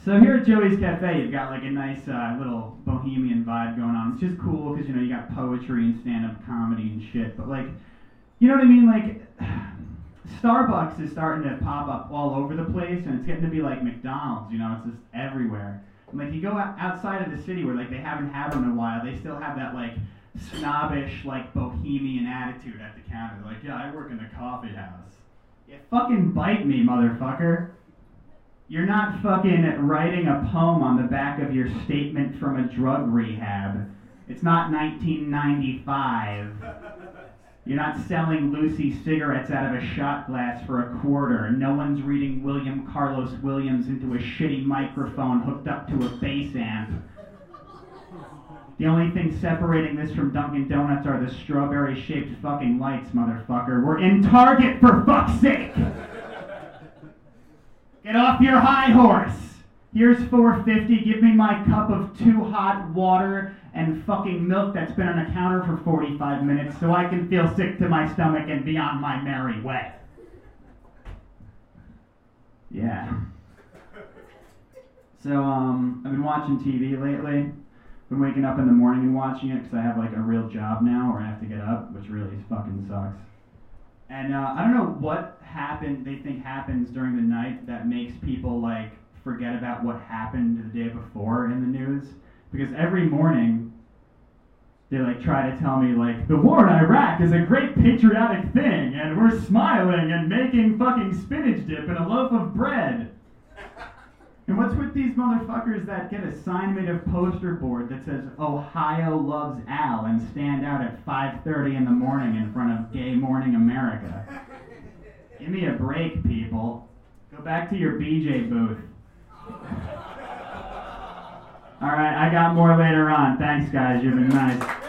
So here at Joey's Cafe, you've got like a nice little bohemian vibe going on. It's just cool because, you know, you got poetry and stand-up comedy and shit. But like, you know what I mean? Like, Starbucks is starting to pop up all over the place, and it's getting to be like McDonald's. You know, it's just everywhere. And like, you go outside of the city where like they haven't had them in a while, they still have that like snobbish, like bohemian attitude at the counter. Like, yeah, I work in the coffee house. You fucking bite me, motherfucker. You're not fucking writing a poem on the back of your statement from a drug rehab. It's not 1995. You're not selling Lucy cigarettes out of a shot glass for a quarter. No one's reading William Carlos Williams into a shitty microphone hooked up to a bass amp. The only thing separating this from Dunkin' Donuts are the strawberry-shaped fucking lights, motherfucker. We're in Target, for fuck's sake! Get off your high horse! Here's $4.50, give me my cup of too hot water and fucking milk that's been on a counter for 45 minutes so I can feel sick to my stomach and be on my merry way. Yeah. So, I've been watching TV lately. Been waking up in the morning and watching it because I have like a real job now where I have to get up, which really fucking sucks. And I don't know what they think happens during the night that makes people like forget about what happened the day before in the news. Because every morning they like try to tell me like the war in Iraq is a great patriotic thing and we're smiling and making fucking spinach dip and a loaf of bread. And what's with these motherfuckers that get a sign made of poster board that says Ohio loves Al and stand out at 5:30 in the morning in front of Gay Morning America? Give me a break, people. Go back to your BJ booth. Alright, I got more later on. Thanks, guys. You've been nice.